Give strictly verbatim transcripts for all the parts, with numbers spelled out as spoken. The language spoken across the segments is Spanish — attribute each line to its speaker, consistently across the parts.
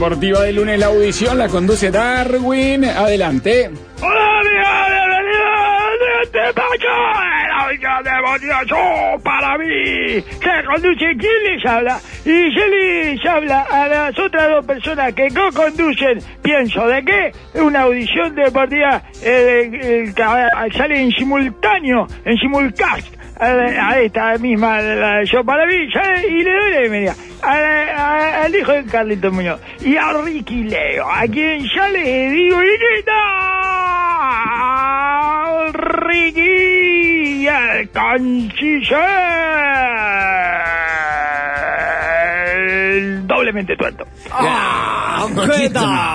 Speaker 1: deportiva de lunes, la audición la conduce Darwin. Adelante.
Speaker 2: Hola, amiga, bienvenido a este pacho. La audición deportiva, yo, para mí. Se conduce, ¿quién les habla? Y se les habla a las otras dos personas que co-conducen. Pienso, ¿de qué? Una audición deportiva eh, eh, que sale en simultáneo, en simulcast. A, a esta misma la, yo para mí ya, y le doy la bienvenida al hijo de Carlito Muñoz y a Ricky Leo, a quien ya le digo al Ricky y al canciller doblemente tuerto.
Speaker 3: Ah, ¿qué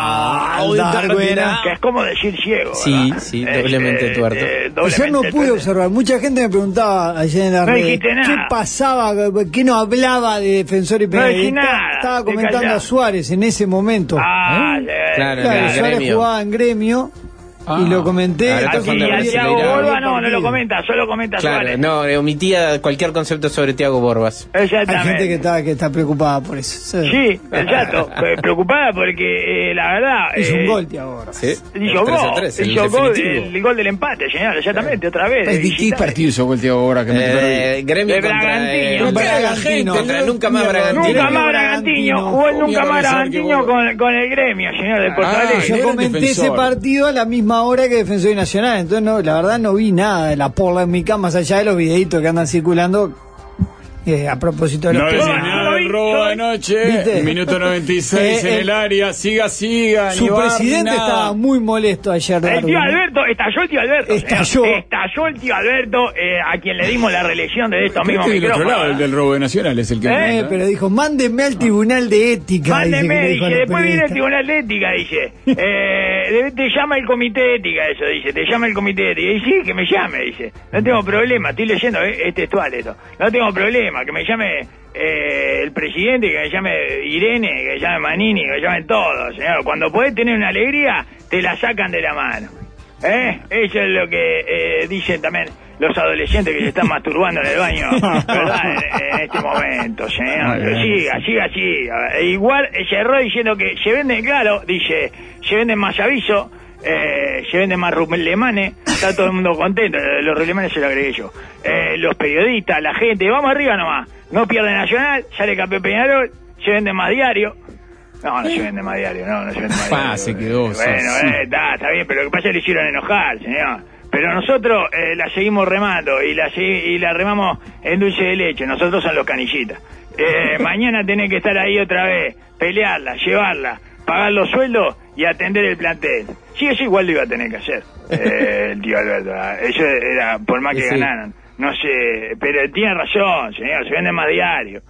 Speaker 3: tal, Darwin?
Speaker 2: Que es como decir ciego,
Speaker 3: sí,
Speaker 2: ¿verdad?
Speaker 3: sí, doblemente
Speaker 2: eh,
Speaker 3: tuerto.
Speaker 2: Eh,
Speaker 4: Ayer no pude
Speaker 2: tuerto.
Speaker 4: observar, mucha gente me preguntaba ayer en la
Speaker 2: No
Speaker 4: red,
Speaker 2: dijiste
Speaker 4: ¿qué
Speaker 2: nada.
Speaker 4: pasaba? ¿Qué no hablaba de Defensor y
Speaker 2: No
Speaker 4: Penal?
Speaker 2: dije nada,
Speaker 4: Estaba
Speaker 2: estoy
Speaker 4: comentando
Speaker 2: callado.
Speaker 4: a Suárez en ese momento.
Speaker 2: Ah,
Speaker 3: ¿Eh?
Speaker 2: eh,
Speaker 3: Claro,
Speaker 4: Claro,
Speaker 3: en el
Speaker 4: Suárez
Speaker 3: Gremio.
Speaker 4: jugaba en Gremio
Speaker 1: Ah.
Speaker 4: y lo comenté.
Speaker 3: Ahora está
Speaker 4: entonces
Speaker 3: jugando
Speaker 2: Y
Speaker 3: en
Speaker 2: a
Speaker 4: había-
Speaker 3: Brasileirao.
Speaker 2: Thiago
Speaker 4: había
Speaker 2: Borba no, no lo
Speaker 4: partido.
Speaker 2: comenta, solo comenta
Speaker 3: Claro,
Speaker 2: Suárez.
Speaker 3: no, eh, omitía cualquier concepto sobre Thiago Borbas.
Speaker 4: Hay
Speaker 2: Exactamente.
Speaker 4: gente que está, que está preocupada por eso.
Speaker 2: Sí, exacto. eh, Preocupada porque eh, la verdad.
Speaker 4: Hizo
Speaker 2: eh,
Speaker 4: un gol, Thiago Borba.
Speaker 3: Sí,
Speaker 2: Hizo
Speaker 3: el tres a
Speaker 2: gol,
Speaker 3: tres, el
Speaker 2: hizo gol,
Speaker 3: definitivo.
Speaker 2: el, el gol del empate, señor, exactamente, otra vez. de
Speaker 1: ¿Qué
Speaker 2: visitante.
Speaker 1: partido hizo gol Thiago ahora que me
Speaker 3: Eh, Gremio
Speaker 2: De
Speaker 3: contra
Speaker 2: Bragantino.
Speaker 3: eh,
Speaker 4: Bragantino.
Speaker 3: contra nunca más
Speaker 4: Nunca
Speaker 3: Bragantino.
Speaker 2: Nunca
Speaker 4: Gremio
Speaker 2: más Bragantino,
Speaker 4: Bragantino.
Speaker 2: jugó nunca
Speaker 1: Mierda,
Speaker 2: más
Speaker 1: pensar que
Speaker 2: Bragantino
Speaker 1: vos-
Speaker 2: con, con el Gremio, señor, de Porto
Speaker 1: Ah,
Speaker 2: Alegre.
Speaker 4: Yo
Speaker 1: era el
Speaker 4: comenté ese
Speaker 1: Defensor.
Speaker 4: partido a la misma hora que Defensor y Nacional, entonces no, la verdad no vi nada de la porla en mi cama, más allá de los videitos que andan circulando eh, a propósito de los
Speaker 1: No
Speaker 2: Yo-
Speaker 1: le
Speaker 2: yo
Speaker 1: señala
Speaker 2: lo
Speaker 1: el
Speaker 2: vi,
Speaker 1: robo
Speaker 2: yo lo vi.
Speaker 1: anoche.
Speaker 4: ¿Viste?
Speaker 1: Minuto noventa y seis
Speaker 4: Eh,
Speaker 1: en
Speaker 4: el-
Speaker 1: el área. Siga, siga.
Speaker 4: Su
Speaker 1: ni bar, ni
Speaker 4: presidente
Speaker 1: nada.
Speaker 4: estaba muy molesto ayer.
Speaker 2: El
Speaker 4: Darwin.
Speaker 2: tío Alberto, estalló el tío Alberto.
Speaker 4: Estalló.
Speaker 2: señor. Estalló el tío Alberto, eh, a quien le dimos la reelección de estos
Speaker 1: Creo
Speaker 2: mismos
Speaker 1: que el otro
Speaker 2: micrófonos.
Speaker 1: lado, el del robo de Nacional, es el que.
Speaker 2: ¿Eh?
Speaker 4: Eh,
Speaker 1: manda.
Speaker 4: pero dijo, mándenme al tribunal de ética.
Speaker 2: Mándeme,
Speaker 4: que le
Speaker 2: dice,
Speaker 4: dijo a los
Speaker 2: después viene el
Speaker 4: periodistas.
Speaker 2: tribunal de ética, dice. Eh, de- te llama el comité de ética, eso dice, te llama el comité de ética. Y sí, que me llame, dice. No tengo problema, estoy leyendo, eh, es textual esto. No tengo problema, que me llame eh, el presidente, que me llame Irene, que me llame Manini, que me llamen todos, señor. Cuando podés tener una alegría, te la sacan de la mano. ¿Eh? Eso es lo que eh, dicen también los adolescentes que se están masturbando en el baño, ¿verdad? En, en este momento, señor. Pero siga, siga, siga. E igual eh, cerró diciendo que se venden, claro, dice, se venden más aviso, eh, se venden más rulemanes, está todo el mundo contento, eh, los rulemanes se lo agregué yo. Eh, los periodistas, la gente, vamos arriba nomás, no pierde Nacional, sale campeón Peñarol, se vende más diario. No, no se vende más diario, no, no se vende más
Speaker 1: Pa,
Speaker 2: diario.
Speaker 1: se quedó,
Speaker 2: Bueno,
Speaker 1: sí, sí.
Speaker 2: eh, está, está bien, pero lo que pasa es que le hicieron enojar, señor. Pero nosotros eh, la seguimos remando y la segui- y la remamos en dulce de leche, nosotros son los canillitas. Eh, mañana tenés que estar ahí otra vez, pelearla, llevarla, pagar los sueldos y atender el plantel. Sí, eso igual lo iba a tener que hacer, eh, el tío Alberto. ¿eh? Eso era por más que
Speaker 3: Sí.
Speaker 2: ganaran. No sé, pero tiene razón, señor, se vende más diario.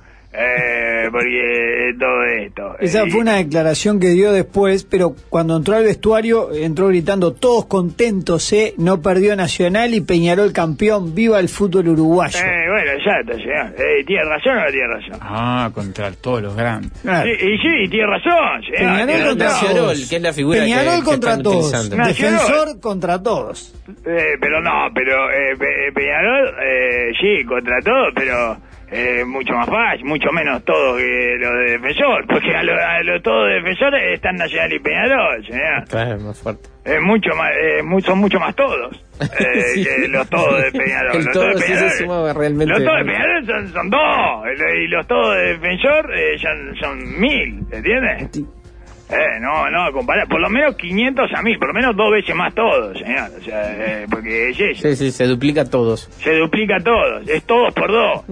Speaker 2: Eh, porque todo esto.
Speaker 4: Esa
Speaker 2: eh,
Speaker 4: fue una declaración que dio después, pero cuando entró al vestuario entró gritando todos contentos, ¿eh? No perdió Nacional y Peñarol campeón, viva el fútbol uruguayo.
Speaker 2: Eh, bueno, exacto, señor. Eh, ¿Tiene razón o no tiene razón?
Speaker 1: Ah, contra todos los grandes.
Speaker 4: Claro.
Speaker 2: Sí, y sí, tiene razón, señor.
Speaker 4: Peñarol
Speaker 2: tiene
Speaker 4: contra
Speaker 2: razón.
Speaker 3: Nacional,
Speaker 4: todos.
Speaker 3: que es la figura
Speaker 4: Peñarol
Speaker 3: que- que
Speaker 4: contra
Speaker 3: están
Speaker 4: todos.
Speaker 3: utilizando.
Speaker 2: Nacional.
Speaker 4: Defensor contra todos.
Speaker 2: Eh, pero no, pero eh, Pe- Peñarol, eh, sí, contra todo, pero eh, mucho más fácil, mucho menos todo que los de Defensor, porque a los a lo, todos de Defensor están Nacional y Peñarol, señor.
Speaker 3: Claro, más fuerte.
Speaker 2: Es mucho más, eh, mu- son mucho más todos eh,
Speaker 3: Sí.
Speaker 2: que los todos de Peñarol.
Speaker 3: El
Speaker 2: Los
Speaker 3: todo
Speaker 2: todos de
Speaker 3: sí se
Speaker 2: Peñarol-
Speaker 3: suma realmente.
Speaker 2: Los todos de Peñarol son, son dos, y los todos de Defensor eh, son, son mil, ¿entiendes? Eh, no, no, comparar, por lo menos quinientos a mil, por lo menos dos veces más todos, señor. O sea, eh, porque es eso.
Speaker 3: Sí, sí, se duplica a todos.
Speaker 2: Se duplica todos, es todos por dos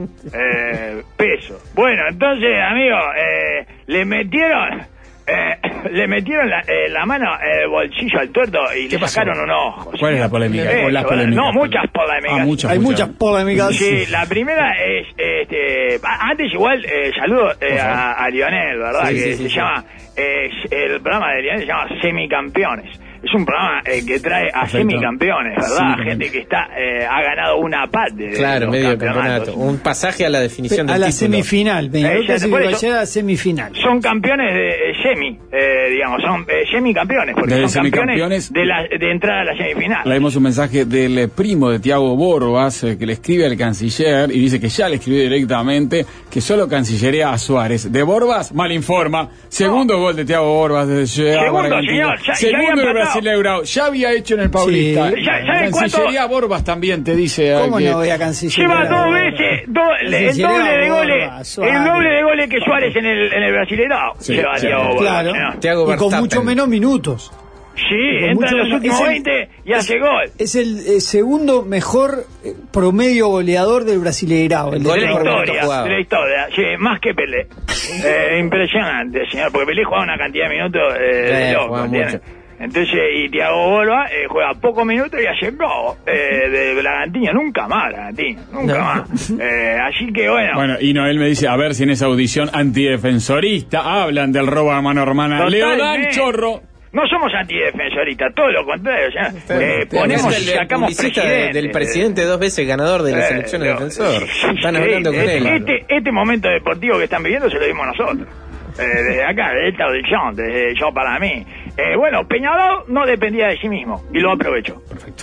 Speaker 2: eh, pesos. Bueno, entonces, amigos, eh, le metieron eh, le metieron la, eh, la mano en el bolsillo al tuerto y
Speaker 1: ¿Qué
Speaker 2: le
Speaker 1: pasó?
Speaker 2: sacaron un ojo.
Speaker 1: ¿Cuál es la polémica?
Speaker 2: Eh,
Speaker 1: ¿O las
Speaker 2: no,
Speaker 1: polémicas?
Speaker 2: muchas polémicas.
Speaker 1: Ah, muchas,
Speaker 4: Hay muchas
Speaker 1: muchas.
Speaker 4: polémicas.
Speaker 2: Sí, la primera es, este, a- antes igual, eh, saludo eh, a, a Lionel, ¿verdad?
Speaker 3: Sí,
Speaker 2: que
Speaker 3: sí,
Speaker 2: se
Speaker 3: sí, sí.
Speaker 2: llama, eh, el programa de Lionel se llama Semicampeones. es un programa eh, que trae a
Speaker 1: Perfecto.
Speaker 2: semicampeones, ¿verdad?
Speaker 1: Semicampeones.
Speaker 2: Gente que está eh, ha ganado una parte de
Speaker 3: Claro,
Speaker 2: los
Speaker 3: medio
Speaker 2: campeonatos.
Speaker 3: campeonato. Un pasaje a la definición
Speaker 4: A
Speaker 3: del
Speaker 4: la
Speaker 3: título.
Speaker 4: semifinal, Peñarol
Speaker 2: Eh, ya,
Speaker 4: clasificó
Speaker 2: por eso-
Speaker 4: ayer a la semifinal.
Speaker 2: Son campeones de eh, semi, eh, digamos, son eh, semicampeones, porque
Speaker 1: Desde
Speaker 2: son campeones
Speaker 1: semicampeones-
Speaker 2: de, la, de entrar a la semifinal.
Speaker 1: Leímos un mensaje del eh, primo de Tiago Borbas eh, que le escribe al canciller y dice que ya le escribió directamente que solo cancillerea a Suárez. De Borbas, mal informa. Segundo gol de Tiago Borbas desde llegada
Speaker 2: Segundo,
Speaker 1: para Argentina.
Speaker 2: señor, ya- ya
Speaker 1: Segundo
Speaker 2: había
Speaker 1: del
Speaker 2: empatado.
Speaker 1: Brasil Eurao. Ya había hecho en el Paulista.
Speaker 4: Sí.
Speaker 2: Ya- ¿sabe
Speaker 1: Cancillería
Speaker 2: cuánto?
Speaker 1: Borbas también te dice. eh,
Speaker 4: ¿Cómo
Speaker 1: que-
Speaker 4: no voy a canciller?
Speaker 2: Lleva dos veces, do- el
Speaker 4: Cancillería
Speaker 2: doble de
Speaker 4: Borba,
Speaker 2: goles,
Speaker 4: Suárez.
Speaker 2: el doble de goles que Suárez en el, en el Brasileirao.
Speaker 1: Sí,
Speaker 2: Lleva
Speaker 1: sí,
Speaker 2: Thiago Borba,
Speaker 4: Claro,
Speaker 2: señor.
Speaker 3: Thiago
Speaker 4: y con
Speaker 3: Verstappen.
Speaker 4: mucho menos minutos.
Speaker 2: Sí,
Speaker 4: Con
Speaker 2: entra
Speaker 4: mucho
Speaker 2: en los
Speaker 4: menos-
Speaker 2: últimos
Speaker 4: es el-
Speaker 2: veinte y hace gol.
Speaker 4: Es el eh, segundo mejor eh, promedio goleador del Brasileirao. El
Speaker 2: De
Speaker 3: Gol
Speaker 2: la
Speaker 3: por minuto
Speaker 2: historia,
Speaker 3: jugado.
Speaker 2: de la historia, sí, más que Pelé. Eh, impresionante, señor, porque Pelé juega una cantidad de minutos eh, de
Speaker 3: Eh,
Speaker 2: loco,
Speaker 3: juega
Speaker 2: ¿entiende?
Speaker 3: mucho.
Speaker 2: Entonces, y Thiago Borba eh, juega pocos minutos y hace gol eh, de Bragantino, nunca más Bragantino, nunca
Speaker 3: No.
Speaker 2: más. Eh, así que bueno,
Speaker 1: Bueno, y Noel me dice, a ver si en esa audición antidefensorista hablan del robo a mano hermana. Le dan
Speaker 2: Totalmente.
Speaker 1: chorro.
Speaker 2: no somos antidefensoristas, todo lo contrario, o sea, eh,
Speaker 3: Te-
Speaker 2: ponemos
Speaker 3: es
Speaker 2: y
Speaker 3: el
Speaker 2: sacamos
Speaker 3: publicista de-
Speaker 2: presidente.
Speaker 3: del presidente dos veces ganador de las
Speaker 2: Eh,
Speaker 3: elecciones
Speaker 2: no,
Speaker 3: defensor.
Speaker 2: sí, sí,
Speaker 3: Están
Speaker 2: sí,
Speaker 3: hablando con
Speaker 2: este,
Speaker 3: él.
Speaker 2: Este, este momento deportivo que están viviendo se lo dimos nosotros. Eh, desde acá, desde esta audición, desde yo para mí. Eh, bueno, Peñarol no dependía de sí mismo y lo aprovechó.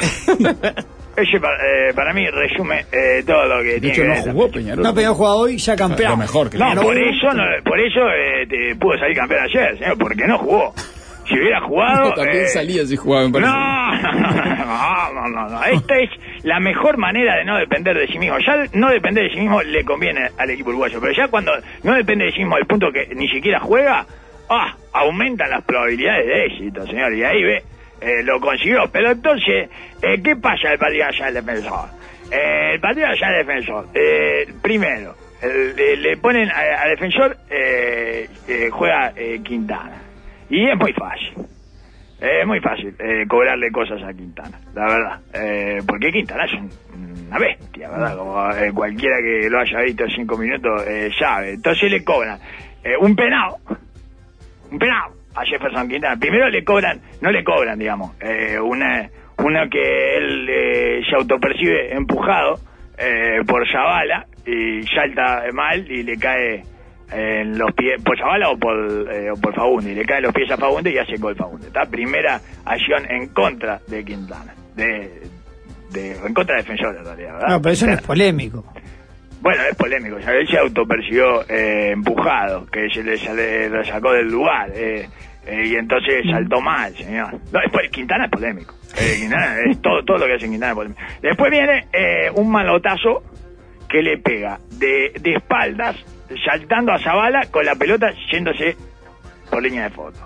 Speaker 2: Ese para, eh, para mí resume eh, todo lo que
Speaker 1: De
Speaker 2: tiene
Speaker 1: hecho,
Speaker 2: que
Speaker 1: no
Speaker 2: ver.
Speaker 1: jugó Peñarol.
Speaker 4: No, pero jugado hoy, ya
Speaker 1: Lo
Speaker 4: campeón.
Speaker 1: mejor que
Speaker 2: No,
Speaker 1: tiene.
Speaker 2: por eso, no, por eso eh, te pudo salir campeón ayer, señor, porque no jugó. Si hubiera jugado...
Speaker 1: También
Speaker 2: eh,
Speaker 1: salía si jugaba, me parece.
Speaker 2: No, no, no, no, no. Esta es la mejor manera de no depender de sí mismo. Ya no depender de sí mismo le conviene al equipo uruguayo, pero ya cuando no depende de sí mismo al punto que ni siquiera juega, ah, aumentan las probabilidades de éxito, señor. Y ahí ve, eh, lo consiguió. Pero entonces, eh, ¿qué pasa el partido allá del defensor? Eh, el partido allá del defensor, eh, primero, el- le, le ponen a- al defensor, eh, eh, juega eh, Quintana. Y es muy fácil. Eh, Es muy fácil eh, cobrarle cosas a Quintana, la verdad. Eh, porque Quintana es un- una bestia, ¿verdad? Como eh, cualquiera que lo haya visto cinco minutos eh, sabe. Entonces le cobran eh, un penado, un penado a Jefferson Quintana. Primero le cobran, no le cobran, digamos, eh, una, una que él eh, se autopercibe empujado eh, por Zavala y salta mal y le cae en los pies, por Zavala o por, eh, o por Fagundes, y le cae en los pies a Fagundes y hace gol Fagundes. Está primera acción en contra de Quintana, de, de en contra de Defensor en realidad, ¿verdad?
Speaker 4: No, pero eso no es polémico.
Speaker 2: Bueno, es polémico, ya él se autopercibió eh, empujado, que se le, se le- lo sacó del lugar, eh, eh, y entonces saltó mal, señor. No, después Quintana es polémico, eh, Quintana es todo, todo lo que hace Quintana es polémico. Después viene eh, un manotazo que le pega de, de espaldas, saltando a Zavala con la pelota yéndose por línea de foto.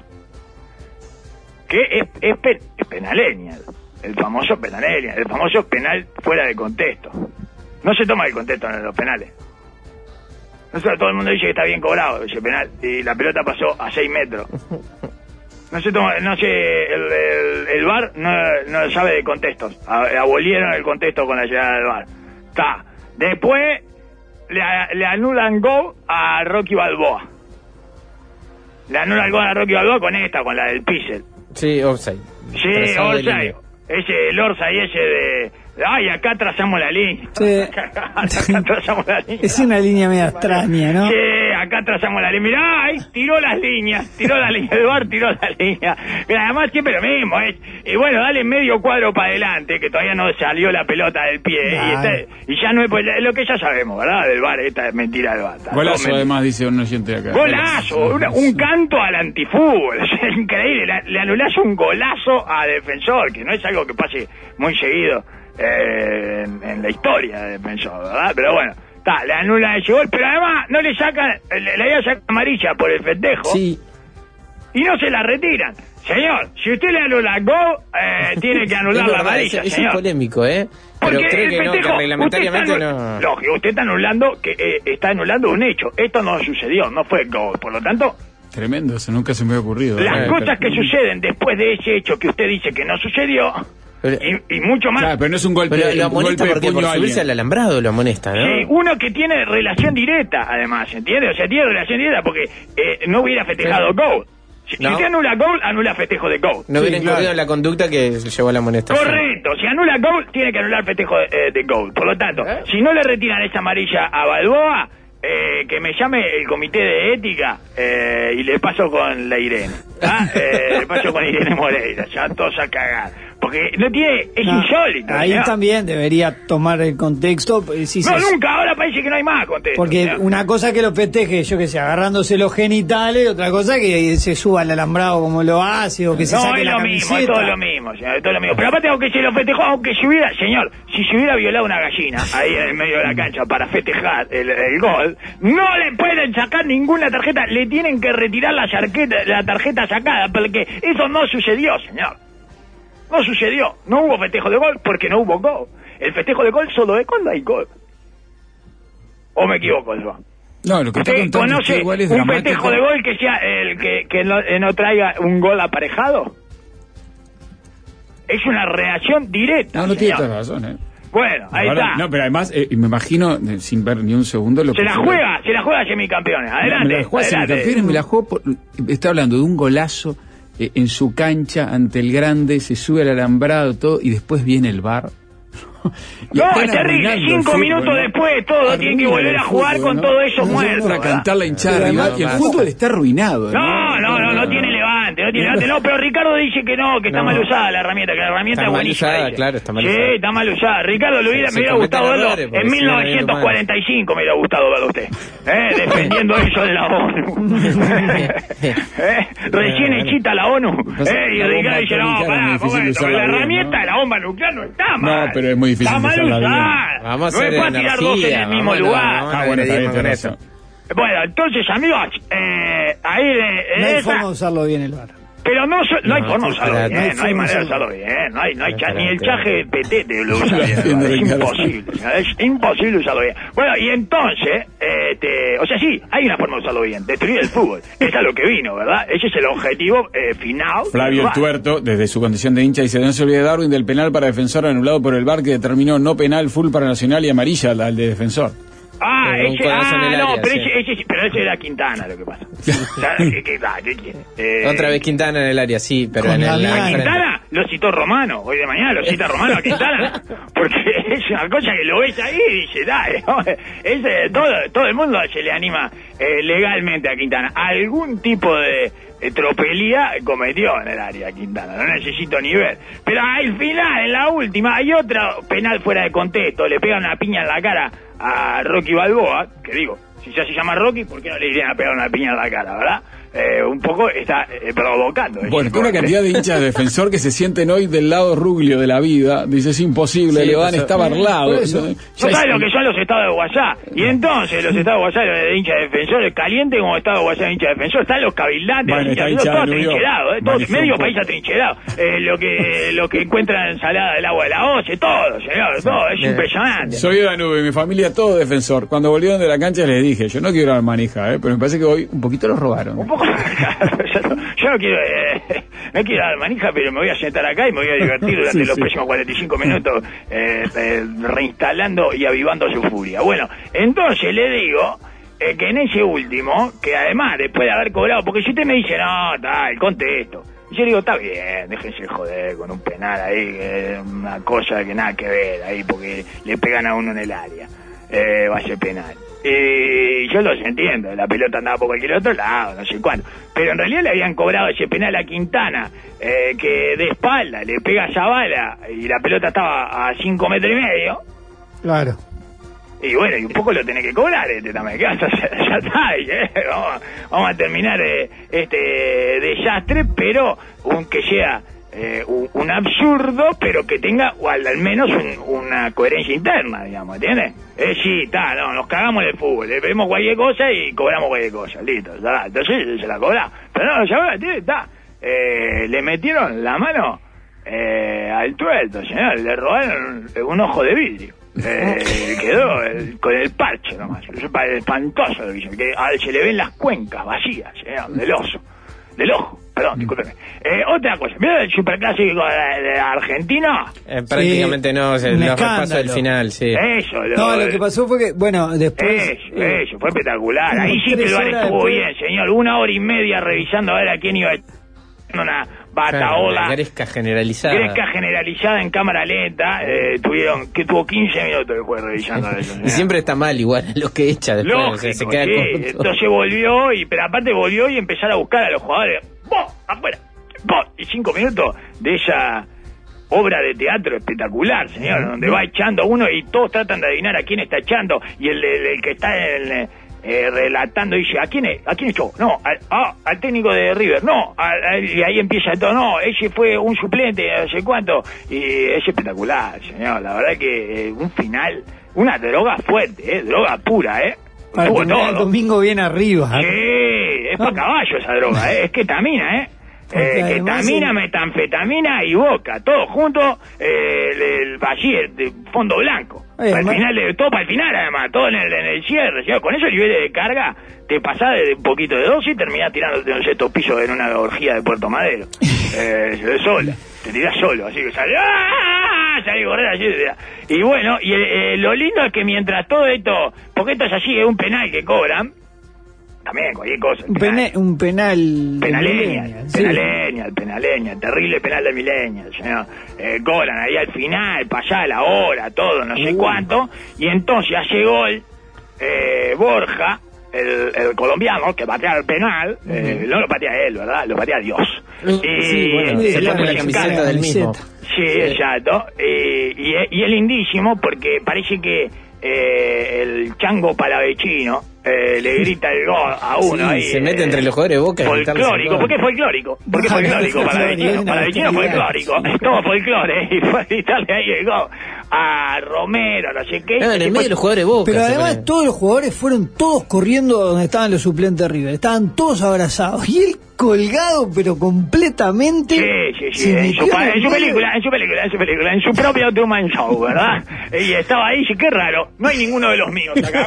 Speaker 2: Que es, es, pe- es penaleña, el famoso penaleña, el famoso penal fuera de contexto. No se toma el contexto en los penales. No sé, todo el mundo dice que está bien cobrado ese penal y la pelota pasó a seis metros. No se toma, no sé, el, el, el V A R no, no sabe de contextos. A- Abolieron el contexto con la llegada del V A R. Está. Después le, le anulan gol a Rocky Balboa. Le anulan gol a Rocky Balboa con esta, con la del Pixel.
Speaker 3: Sí, offside.
Speaker 2: Sí,
Speaker 3: Trazado de
Speaker 2: Orsay.
Speaker 3: línea.
Speaker 2: Ese, el Orsay ese de... Ay, acá trazamos la línea.
Speaker 4: Sí.
Speaker 2: Acá trazamos la línea.
Speaker 4: Es una línea media extraña, ¿no?
Speaker 2: Sí, acá trazamos la línea. Mirá, ahí tiró las líneas, tiró la línea, el V A R tiró la línea. Mira, además siempre lo mismo, ¿eh? Y bueno, dale medio cuadro para adelante, que todavía no salió la pelota del pie. Y,
Speaker 4: Claro.
Speaker 2: está- y ya no es pues, lo que ya sabemos, ¿verdad? Del V A R, esta es mentira del V A R. Está todo
Speaker 1: Golazo,
Speaker 2: mentira.
Speaker 1: además, dice un oyente de acá.
Speaker 2: Golazo, una- un canto al antifútbol, es increíble, le, le anulás un golazo a Defensor, que no es algo que pase muy seguido eh, en, en la historia de Defensor, ¿verdad? Pero bueno, está, le anulan ese gol, pero además no le sacan, le, le iban a sacar amarilla por el festejo
Speaker 3: Sí,
Speaker 2: y no se la retiran. Señor, si usted le anula el gol, eh, tiene que
Speaker 3: es
Speaker 2: anular la
Speaker 3: verdad,
Speaker 2: amarilla,
Speaker 3: eso, eso es
Speaker 2: señor.
Speaker 3: polémico, ¿eh? Pero
Speaker 2: Porque
Speaker 3: creo
Speaker 2: el
Speaker 3: que no,
Speaker 2: festejo,
Speaker 3: que reglamentariamente
Speaker 2: usted está
Speaker 3: no.
Speaker 2: anu- Lógico, usted está anulando, que eh, está anulando un hecho. Esto no sucedió, no fue gol. Por lo tanto,
Speaker 1: Tremendo, eso nunca se me había ocurrido.
Speaker 2: las
Speaker 3: Eh,
Speaker 2: cosas
Speaker 3: pero-
Speaker 2: que suceden después de ese hecho que usted dice que no sucedió,
Speaker 3: Pero-
Speaker 2: y, y mucho más,
Speaker 1: Claro, pero no es un golpe,
Speaker 3: Pero lo
Speaker 1: un
Speaker 3: amonesta
Speaker 1: golpe de
Speaker 3: porque
Speaker 1: puño
Speaker 3: por
Speaker 1: a
Speaker 3: subirse
Speaker 1: alguien.
Speaker 3: al alambrado lo amonesta, ¿no?
Speaker 2: sí, uno que tiene relación directa, además, ¿entiende? O sea, tiene relación directa porque eh, no hubiera festejado gol. Si,
Speaker 3: No.
Speaker 2: si usted anula gol, anula festejo de gol.
Speaker 3: No
Speaker 4: Sí,
Speaker 3: hubiera
Speaker 4: claro.
Speaker 3: incurrido en la conducta que llevó a la amonestación.
Speaker 2: Correcto, si anula gol, tiene que anular festejo de, eh, de gol. Por lo tanto,
Speaker 3: ¿Eh?
Speaker 2: si no le retiran esa amarilla a Balboa, eh, que me llame el comité de ética eh, y le paso con la Irene. ¿Ah? Eh, le paso con Irene Moreira, ya todos a cagar. Porque no tiene, es
Speaker 4: No,
Speaker 2: insólito.
Speaker 4: ahí
Speaker 2: ¿no?
Speaker 4: también debería tomar el contexto. eh, Si
Speaker 2: No,
Speaker 4: se-
Speaker 2: nunca, ahora parece que no hay más contexto.
Speaker 4: Porque
Speaker 2: ¿no?
Speaker 4: una cosa que lo festeje, yo que sé, agarrándose los genitales, otra cosa que se suba al alambrado como lo hace, o que se
Speaker 2: No,
Speaker 4: saque
Speaker 2: es
Speaker 4: la
Speaker 2: lo mismo, es
Speaker 4: camiseta.
Speaker 2: todo lo mismo, señor, es todo lo mismo. Pero aparte, aunque se lo festejó, aunque se hubiera, señor, si se hubiera violado una gallina ahí en el medio de la cancha para festejar el, el gol, no le pueden sacar ninguna tarjeta, le tienen que retirar la, tarjeta, la tarjeta sacada, porque eso no sucedió, señor. No sucedió, no hubo festejo de gol porque no hubo gol. El festejo de gol solo es cuando hay gol. ¿O me equivoco yo?
Speaker 1: No, lo que está
Speaker 2: ¿Usted
Speaker 1: contando
Speaker 2: conoce
Speaker 1: usted igual es
Speaker 2: un
Speaker 1: dramático.
Speaker 2: festejo de gol que sea el que, que no, eh, no traiga un gol aparejado? Es una reacción directa.
Speaker 1: No, no tiene
Speaker 2: señor.
Speaker 1: toda razón, ¿eh?
Speaker 2: Bueno, ahí
Speaker 1: Ahora,
Speaker 2: está.
Speaker 1: no, pero además, eh, me imagino, eh, sin ver ni un segundo, lo
Speaker 2: se
Speaker 1: que
Speaker 2: la juega, se la juega semicampeones. Adelante.
Speaker 1: Me la juega
Speaker 2: adelante.
Speaker 1: semicampeones, me la juego por- está hablando de un golazo eh, en su cancha ante el grande, se sube al alambrado, todo, y después viene el V A R. Y
Speaker 2: No,
Speaker 1: están
Speaker 2: es terrible.
Speaker 1: arruinando el
Speaker 2: Cinco
Speaker 1: fútbol,
Speaker 2: minutos
Speaker 1: ¿no?
Speaker 2: después, todo tiene que volver a jugar
Speaker 1: fútbol,
Speaker 2: con
Speaker 1: ¿no?
Speaker 2: todo eso
Speaker 1: No,
Speaker 2: muerto.
Speaker 1: Para
Speaker 2: ¿verdad?
Speaker 1: cantar la hinchada
Speaker 4: Pero
Speaker 1: rival,
Speaker 4: además-
Speaker 1: y el fútbol está arruinado.
Speaker 2: No, no, no, no tiene levante, no tiene levante. No, pero Ricardo dice que no, que está
Speaker 3: No.
Speaker 2: mal usada la herramienta, que la herramienta
Speaker 3: Está
Speaker 2: es
Speaker 3: mal
Speaker 2: buenísima.
Speaker 3: usada,
Speaker 2: dice.
Speaker 3: claro, está mal
Speaker 2: sí,
Speaker 3: usada.
Speaker 2: está mal usada. Ricardo, lo hubiera,
Speaker 3: Se
Speaker 2: me hubiera
Speaker 3: cometen
Speaker 2: gustado verlo
Speaker 3: errores, porque
Speaker 2: en
Speaker 3: si
Speaker 2: mil
Speaker 3: no, no hay
Speaker 2: novecientos cuarenta y cinco, me hubiera gustado verlo usted. ¿Eh? Defendiendo eso de la ONU. ¿Eh? Recién hechita la ONU.
Speaker 1: Pasa-
Speaker 2: ¿Eh? Y
Speaker 1: la bomba
Speaker 2: Ricardo dice, no,
Speaker 1: atómica es
Speaker 2: pará,
Speaker 1: muy difícil
Speaker 2: momento,
Speaker 1: usarla
Speaker 2: la
Speaker 1: bien,
Speaker 2: herramienta
Speaker 1: ¿no?
Speaker 2: de la bomba nuclear no está mal.
Speaker 1: No, pero es muy difícil
Speaker 2: Está mal
Speaker 1: usarla bien.
Speaker 2: usada.
Speaker 3: Vamos a
Speaker 2: no
Speaker 3: hacer
Speaker 2: es fácil tirar dos en
Speaker 3: energía,
Speaker 2: el mismo
Speaker 3: vamos a-
Speaker 2: lugar.
Speaker 3: vamos
Speaker 1: Ah, bueno, está bien,
Speaker 3: con
Speaker 1: tiene
Speaker 3: eso.
Speaker 1: razón.
Speaker 2: Bueno, entonces, amigos, eh, ahí eh,
Speaker 4: No hay
Speaker 2: esa-
Speaker 4: forma de usarlo bien el V A R.
Speaker 2: pero no, so- no hay
Speaker 3: No,
Speaker 2: forma de usarlo
Speaker 3: espérate.
Speaker 2: bien, no hay
Speaker 4: No hay
Speaker 2: manera de
Speaker 4: forma de
Speaker 2: usarlo bien, no hay, no hay cha- ni el
Speaker 3: Espérate.
Speaker 2: chaje de petete lo usa
Speaker 1: Lo
Speaker 2: bien,
Speaker 1: entiendo,
Speaker 2: es
Speaker 1: Ricardo.
Speaker 2: imposible, es imposible usarlo bien. Bueno, y entonces, este, o sea, sí, hay una forma de usarlo bien, destruir el fútbol, es a lo que vino, ¿verdad? Ese es el objetivo eh, final.
Speaker 1: Flavio el
Speaker 2: del V A R.
Speaker 1: Tuerto, desde su condición de hincha, dice: no se olvide Darwin del penal para Defensor anulado por el V A R que determinó no penal full para Nacional y amarilla al, al de Defensor.
Speaker 2: Ah,
Speaker 3: Pero un
Speaker 2: ese,
Speaker 3: codazo en
Speaker 2: ah,
Speaker 3: el
Speaker 2: no,
Speaker 3: área,
Speaker 2: pero,
Speaker 3: sí.
Speaker 2: ese, ese, pero ese era Quintana lo que pasa. O sea, ¿qué, qué, qué quiere? Eh,
Speaker 3: Otra vez Quintana en el área, sí, pero
Speaker 4: Con
Speaker 3: en
Speaker 4: la
Speaker 3: el
Speaker 4: mía.
Speaker 3: al frente.
Speaker 2: Quintana lo citó Romano, hoy de mañana lo cita Romano a Quintana, porque es una cosa que lo ves ahí y dice, dale, ¿no? Es, eh, todo, todo el mundo se le anima eh, legalmente a Quintana. Algún tipo de eh, tropelía cometió en el área Quintana, no necesito ni ver. Pero al final, en la última, hay otro penal fuera de contexto, le pegan una piña en la cara a Rocky Balboa, que digo, si ya se llama Rocky, ¿por qué no le irían a pegar una piña en la cara, verdad? Eh, un poco está eh, provocando. es
Speaker 1: Bueno, tiene una
Speaker 2: importante.
Speaker 1: cantidad de hinchas de Defensor que se sienten hoy del lado ruglio de la vida. Dice: es imposible,
Speaker 3: Sí,
Speaker 1: Levan
Speaker 3: eso-
Speaker 1: está barlado.
Speaker 4: por eso.
Speaker 1: Ya
Speaker 2: No
Speaker 1: es-
Speaker 2: sabes lo que son los estados de WhatsApp. Y entonces los estados de WhatsApp de hincha defensor, caliente como estado de WhatsApp de hincha defensor, están los cabildantes,
Speaker 1: Bueno,
Speaker 2: los hinchas
Speaker 1: está
Speaker 2: defensor,
Speaker 1: hinchada
Speaker 2: todos
Speaker 1: de New York.
Speaker 2: trincherados, ¿eh? Todos,
Speaker 1: Manejó
Speaker 2: medio
Speaker 1: un poco.
Speaker 2: país atrincherado. Eh, lo que lo que encuentran ensalada del agua de la once, todo, señor, todo, es
Speaker 3: Bien.
Speaker 2: impresionante.
Speaker 1: Soy de Danube, mi familia todo Defensor. Cuando volvieron de la cancha les dije: yo no quiero dar manija, ¿eh? Pero me parece que hoy un poquito los robaron.
Speaker 2: Un poco. yo, no, yo no quiero eh, no quiero dar manija, pero me voy a sentar acá y me voy a divertir durante
Speaker 1: Sí,
Speaker 2: los
Speaker 1: sí.
Speaker 2: próximos cuarenta y cinco minutos eh, eh, reinstalando y avivando su furia. Bueno, entonces le digo eh, que en ese último, que además después de haber cobrado, porque si usted me dice, no, está, el contexto. Y yo digo, está bien, déjense joder con un penal ahí, que es una cosa que nada que ver ahí, porque le pegan a uno en el área. Eh, va a ser penal. Y yo los entiendo, la pelota andaba por cualquier otro lado, no sé cuándo. Pero en realidad le habían cobrado ese penal a Quintana, eh, que de espalda le pega a Zavala y la pelota estaba a cinco metros y medio.
Speaker 4: Claro.
Speaker 2: Y bueno, y un poco lo tenés que cobrar este también. ¿Qué vas a hacer? Ya está, ¿eh? vamos, vamos a terminar eh, este desastre, pero un que sea eh, un, un absurdo, pero que tenga o al, al menos un- una coherencia interna, digamos, ¿entiendes? Eh, sí, está, no, nos cagamos del fútbol, le pedimos cualquier cosa y cobramos cualquier cosa, listo, ya está. Entonces se la cobra. Pero no, ya ahora tiene, está. Eh, le metieron la mano eh, al tuerto, señor, le robaron un ojo de vidrio. Eh, quedó el- con el parche nomás. Es espantoso lo que hizo, que ah, se le ven las cuencas vacías, señor, del oso, del ojo. perdón, discúlpeme. Eh, otra cosa, ¿vieron el superclásico de, de Argentina?
Speaker 3: Eh, prácticamente
Speaker 4: Sí,
Speaker 3: no, se
Speaker 4: un
Speaker 3: los repaso
Speaker 4: escándalo.
Speaker 3: del final, sí.
Speaker 2: Eso, lo,
Speaker 4: No, lo que pasó fue que, bueno, después...
Speaker 2: Eso,
Speaker 4: eh,
Speaker 2: eso, fue espectacular.
Speaker 4: como
Speaker 2: Ahí sí que
Speaker 4: tres
Speaker 2: el VAR
Speaker 4: horas
Speaker 2: estuvo
Speaker 4: después-
Speaker 2: bien, señor. Una hora y media revisando a ver a quién iba a echar una
Speaker 3: Claro,
Speaker 2: bataola.
Speaker 3: la gresca generalizada.
Speaker 2: Gresca generalizada en cámara lenta. Eh, tuvieron, que tuvo quince minutos el juez revisando eso.
Speaker 3: Y
Speaker 2: señor.
Speaker 3: siempre está mal igual lo que echa después.
Speaker 2: Lógico,
Speaker 3: o sea, se queda
Speaker 2: sí.
Speaker 3: corto.
Speaker 2: Entonces volvió, y pero aparte volvió y empezar a buscar a los jugadores. ¡Vos! ¡Afuera! ¡Vos! Y cinco minutos de esa obra de teatro espectacular, señor, donde va echando a uno y todos tratan de adivinar a quién está echando, y el, el, el que está en, eh, relatando dice, ¿a quién es? ¿A quién echó? No, al, ah, al técnico de River, no, al, al, y ahí empieza todo, no, ese fue un suplente, no sé cuánto, y es espectacular, señor, la verdad que eh, un final, una droga fuerte, eh, droga pura, eh.
Speaker 4: Para
Speaker 2: Tuvo
Speaker 4: terminar el
Speaker 2: todo.
Speaker 4: domingo bien arriba.
Speaker 2: Sí, es para caballo esa droga, ¿eh? Es ketamina, ¿eh?
Speaker 4: Porque
Speaker 2: Eh,
Speaker 4: además
Speaker 2: ketamina,
Speaker 4: el-
Speaker 2: metanfetamina y boca, todo junto, eh, el, el, allí, el, de fondo blanco.
Speaker 4: Ay,
Speaker 2: Al
Speaker 4: además-
Speaker 2: final, de, todo para el final, además, todo en el, en el cierre. ¿Sí? Con esos niveles de carga, te pasás de un poquito de dosis y terminás tirándote un sexto piso en una orgía de Puerto Madero. eh, sola, te tirás solo, así que sale, ¡ah! Salí a correr así. Y bueno, y eh, lo lindo es que mientras todo esto, porque esto es así, es un penal que cobran, también cualquier cosa.
Speaker 4: Un, pene- un penal... de
Speaker 2: Penaleña,
Speaker 4: millennial, sí.
Speaker 2: penaleña, penaleña, terrible penal de millennial, señor. Eh, cobran ahí al final, para allá, la hora, todo, no sé cuánto, y entonces hace gol eh, Borja, el, el colombiano, que patea el penal, eh, no lo patea él, ¿verdad? Lo patea Dios. Y,
Speaker 3: Sí, bueno,
Speaker 2: y
Speaker 3: se
Speaker 2: le
Speaker 3: pone la
Speaker 2: puso en
Speaker 3: camiseta
Speaker 2: cara.
Speaker 3: del mismo.
Speaker 2: Sí, exacto. Eh, y, es- y es lindísimo porque parece que eh, el chango palavecino eh, le grita el gol a uno
Speaker 3: Sí,
Speaker 2: ahí.
Speaker 3: se mete
Speaker 2: eh,
Speaker 3: entre los jugadores de Boca y gritarles el
Speaker 2: folclórico.
Speaker 3: gol.
Speaker 2: ¿Por qué folclórico? ¿Por qué
Speaker 4: Ah, no,
Speaker 2: folclórico?
Speaker 4: no,
Speaker 2: Palavecino,
Speaker 4: no, no,
Speaker 2: palavecino
Speaker 4: no,
Speaker 2: folclórico. Es todo folclore. Y fue a gritarle ahí el gol a Romero, no sé qué.
Speaker 3: No, en el
Speaker 2: Ese
Speaker 3: medio
Speaker 2: fue-
Speaker 3: de los jugadores de Boca.
Speaker 4: Pero
Speaker 3: se
Speaker 4: además
Speaker 3: pone.
Speaker 4: todos los jugadores fueron todos corriendo donde estaban los suplentes de River. Estaban todos abrazados. Y él colgado, pero completamente...
Speaker 2: Sí, sí, sí,
Speaker 4: se
Speaker 2: en su,
Speaker 4: metió
Speaker 2: pa-
Speaker 4: en
Speaker 2: en
Speaker 4: el
Speaker 2: su
Speaker 4: medio.
Speaker 2: película, en su película, en su película, en su propio Truman Show, ¿verdad? Y estaba ahí, y qué raro, no hay ninguno de los míos acá.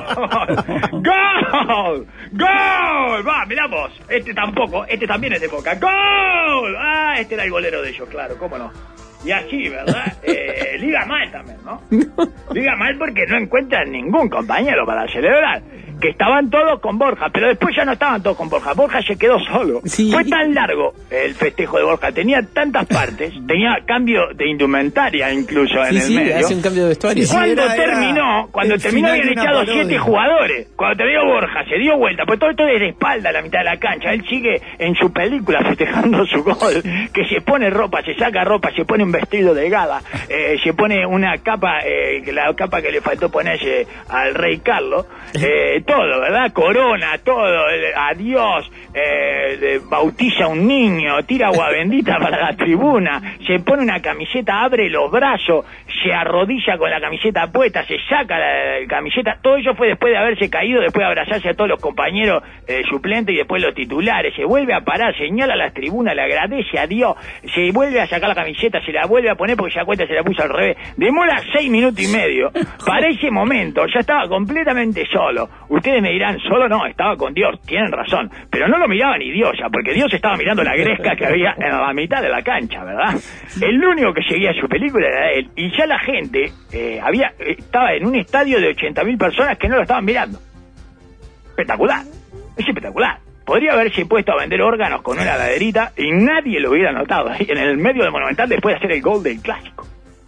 Speaker 2: ¡Gol! ¡Gol! ¡Gol! Va, mirá vos, este tampoco, este también es de Boca. ¡Gol! Ah, este era el golero de ellos, claro, cómo no. Y así, ¿verdad? Eh, liga mal también, ¿no? Liga mal porque no encuentran ningún compañero para celebrar. Que estaban todos con Borja, pero después ya no estaban todos con Borja. Borja se quedó solo.
Speaker 3: Sí.
Speaker 2: Fue tan largo el festejo de Borja, tenía tantas partes, tenía cambio de indumentaria incluso en
Speaker 3: Sí,
Speaker 2: el
Speaker 3: sí,
Speaker 2: medio.
Speaker 3: hace un cambio de vestuario.
Speaker 4: Sí, sí.
Speaker 2: Cuando
Speaker 4: era- era
Speaker 2: terminó, cuando
Speaker 4: el
Speaker 2: terminó
Speaker 4: final
Speaker 2: habían
Speaker 4: de una
Speaker 2: echado
Speaker 4: parodia.
Speaker 2: siete jugadores. Cuando terminó Borja, se dio vuelta, pues todo esto desde espalda a la mitad de la cancha. Él sigue en su película festejando su gol, que se pone ropa, se saca ropa, se pone un vestido de gala, eh, se pone una capa, eh, que la capa que le faltó ponerse al rey Carlos, eh, todo, ¿verdad? Corona, todo, eh, adiós, eh, le bautiza a un niño, tira agua bendita para la tribuna, se pone una camiseta, abre los brazos, se arrodilla con la camiseta puesta, se saca la, la camiseta, todo ello fue después de haberse caído, después de abrazarse a todos los compañeros eh, suplentes y después los titulares, se vuelve a parar, señala a las tribunas, le agradece a Dios, se vuelve a sacar la camiseta, se la vuelve a poner porque se da cuenta se la puso al revés, demora seis minutos y medio, para ese momento ya estaba completamente solo, ustedes me dirán, solo no, estaba con Dios, tienen razón, pero no lo miraba ni Dios ya, porque Dios estaba mirando la gresca que había en la mitad de la cancha, ¿verdad? El único que seguía su película era él, y ya la gente eh, había estaba en un estadio de ochenta mil personas que no lo estaban mirando. Espectacular, es espectacular. Podría haberse puesto a vender órganos con una laderita y nadie lo hubiera notado ahí en el medio del Monumental después de hacer el gol del Clásico.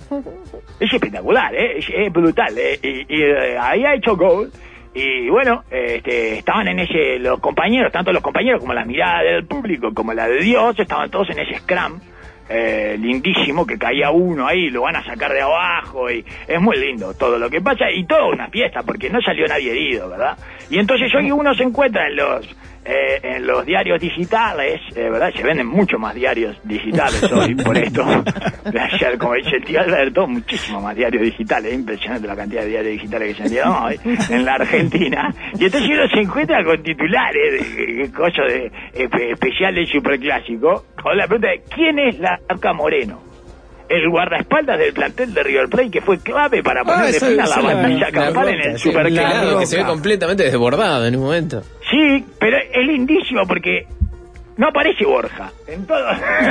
Speaker 2: Es espectacular, ¿eh? es, es brutal. ¿eh? Y, y eh, ahí ha hecho gol. Y bueno, este, estaban en ese, los compañeros, tanto los compañeros como la mirada del público, como la de Dios, estaban todos en ese scrum, eh, lindísimo, que caía uno ahí, lo van a sacar de abajo, y es muy lindo todo lo que pasa, y toda una fiesta, porque no salió nadie herido, ¿verdad? Y entonces hoy uno se encuentra en los, eh, en los diarios digitales, eh, ¿verdad? Se venden mucho más diarios digitales hoy, por esto, ayer, como dice el tío Alberto, muchísimo más diarios digitales, es impresionante la cantidad de diarios digitales que se vendieron hoy en la Argentina, y entonces uno se encuentra con titulares, de, de, cosas de, espe- especial del Superclásico, con la pregunta de ¿quién es la Arca Moreno? El guardaespaldas del plantel de River Plate que fue clave para ponerle
Speaker 3: Ah, esa-
Speaker 2: fin a la
Speaker 3: esa la-
Speaker 2: batalla
Speaker 3: la
Speaker 2: campal en
Speaker 3: Roca,
Speaker 2: el
Speaker 3: sí, un
Speaker 2: Superclásico.
Speaker 3: lado que se ve completamente desbordado en un momento.
Speaker 2: Sí, pero es lindísimo porque no aparece Borja. En todo.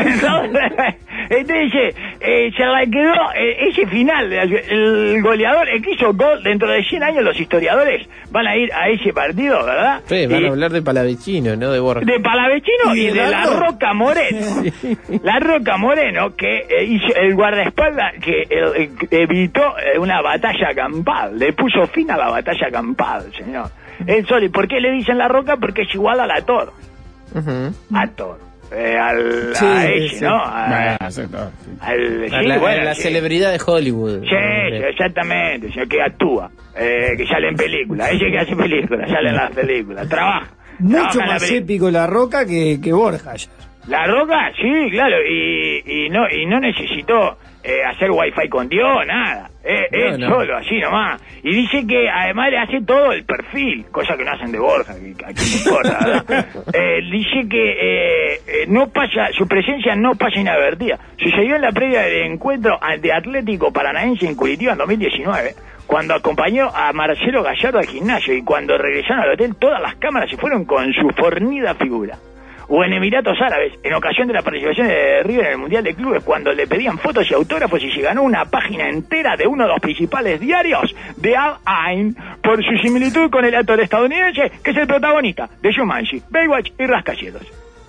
Speaker 2: Entonces dice, eh, se la quedó eh, ese final, el goleador, el que hizo gol, dentro de cien años los historiadores van a ir a ese partido, ¿verdad?
Speaker 3: Sí, van
Speaker 2: y,
Speaker 3: a hablar de Palavecino, no de Borja.
Speaker 2: De Palavecino y, y de, de La Roca Moreno.
Speaker 3: Sí.
Speaker 2: La Roca Moreno, que eh, hizo el guardaespaldas que eh, evitó eh, una batalla campal, le puso fin a la batalla campal, señor. El Sol, ¿y por qué le dicen La Roca? Porque es igual a la Thor. Uh-huh. A Thor. Eh, al, sí, a ese, sí. ¿no? A,
Speaker 1: bueno, sí, no, sí.
Speaker 2: Al,
Speaker 3: sí, la,
Speaker 2: bueno,
Speaker 3: la
Speaker 2: sí.
Speaker 3: celebridad de Hollywood.
Speaker 2: Sí, sí, exactamente, señor, que actúa, eh, que sale en películas, ese que hace películas, sale en las películas, trabaja.
Speaker 4: Mucho
Speaker 2: trabaja
Speaker 4: más épico La Roca que, que Borja ayer.
Speaker 2: La Roca, sí, claro, y, y no y no necesitó eh, hacer wifi con Dios, nada. Eh, no, él no. Solo, así nomás. Y dice que además le hace todo el perfil, cosa que no hacen de Borja, que a quién importa, ¿verdad? eh, dice que eh, eh, no pasa, su presencia no pasa inadvertida. Sucedió en la previa del encuentro de Atlético Paranaense en Curitiba en dos mil diecinueve, cuando acompañó a Marcelo Gallardo al gimnasio, y cuando regresaron al hotel todas las cámaras se fueron con su fornida figura. O en Emiratos Árabes, en ocasión de la participación de River en el Mundial de Clubes, cuando le pedían fotos y autógrafos y se ganó una página entera de uno de los principales diarios de Al Ain por su similitud con el actor estadounidense que es el protagonista de Jumanji, Baywatch y Rascacielos.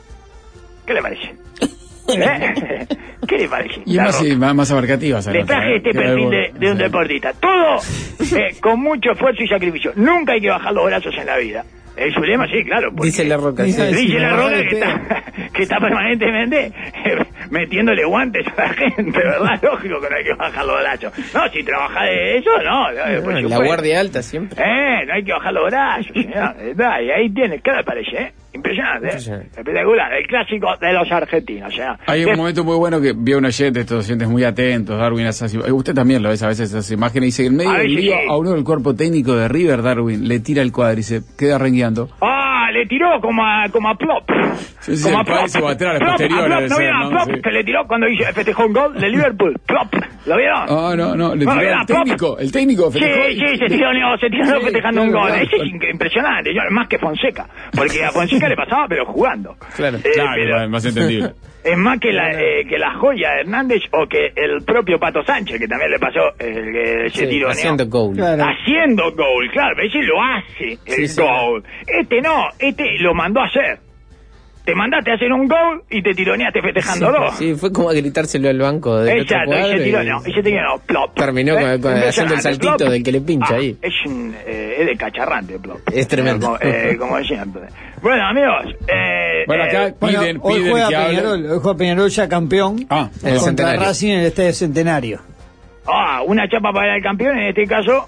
Speaker 2: ¿Qué le parece? ¿Eh? ¿Qué le parece?
Speaker 1: Y más, sí, más, más abarcativa.
Speaker 2: Le traje este perfil de, de un deportista. Todo eh, con mucho esfuerzo y sacrificio. Nunca hay que bajar los brazos en la vida. Es su lema, sí, claro.
Speaker 3: Dice La Roca.
Speaker 2: Dice, dice La Roca que está, que está permanentemente eh, metiéndole guantes a la gente, ¿verdad? Lógico que no hay que bajar los brazos. No, si trabaja de eso, no.
Speaker 3: no la guardia alta siempre.
Speaker 2: Eh, no hay que bajar los brazos, señor. Y ahí tiene, ¿qué le parece, eh? Impresionante, ¿eh? Espectacular, el clásico de los argentinos. ¿Eh?
Speaker 1: Hay un momento muy bueno que vio un oyente, estos oyentes muy atentos, Darwin, esas, usted también lo ves a veces esas imágenes, dice que en medio del lío a uno del cuerpo técnico de River, Darwin, le tira el cuadro y se queda rengueando.
Speaker 2: Ah, le tiró como a, como a Plop.
Speaker 1: Sí, sí,
Speaker 2: como a
Speaker 1: Plop. Se va a tirar a las posteriores.
Speaker 2: ¿No vieron a Plop? Sí. Que le tiró cuando hizo, festejó un gol de Liverpool. Plop. ¿Lo vieron?
Speaker 1: Ah, no, no, le tiró no, el técnico. El técnico
Speaker 2: festejó. Sí, sí, se tiró, se tiró sí, festejando claro, un gol. Claro, Ese claro. es impresionante, yo, más que Fonseca. Porque a Fonseca le pasaba, pero jugando.
Speaker 1: Claro,
Speaker 2: eh,
Speaker 1: claro,
Speaker 2: pero,
Speaker 1: más entendible.
Speaker 2: Es más que la, eh, que la joya de Hernández o que el propio Pato Sánchez, que también le pasó el que se
Speaker 3: sí,
Speaker 2: tiró.
Speaker 3: Haciendo gol.
Speaker 2: Claro. Haciendo gol, claro, pero ese lo hace, el sí, gol. Sí. Este no, este lo mandó a hacer. Te mandaste a hacer un gol y te tironeaste festejándolo.
Speaker 3: Sí, sí, fue como a gritárselo al banco del
Speaker 2: Exacto,
Speaker 3: otro cuadro
Speaker 2: y se tironeó, y se tironeó, plop.
Speaker 3: Terminó ¿Eh? con, con, haciendo el saltito plop. Del que le pincha ah, ahí.
Speaker 2: Es, un, eh, es de cacharrante, plop.
Speaker 3: Es tremendo.
Speaker 2: Como, eh, como siempre. Bueno, amigos. Eh,
Speaker 1: bueno, acá
Speaker 2: eh,
Speaker 1: piden,
Speaker 4: bueno, hoy
Speaker 1: piden
Speaker 4: juega
Speaker 1: que
Speaker 4: Peñarol, hoy juega Peñarol ya campeón
Speaker 1: ah,
Speaker 4: contra Racing en el Estadio Centenario.
Speaker 2: Ah, una chapa para el campeón, en este caso,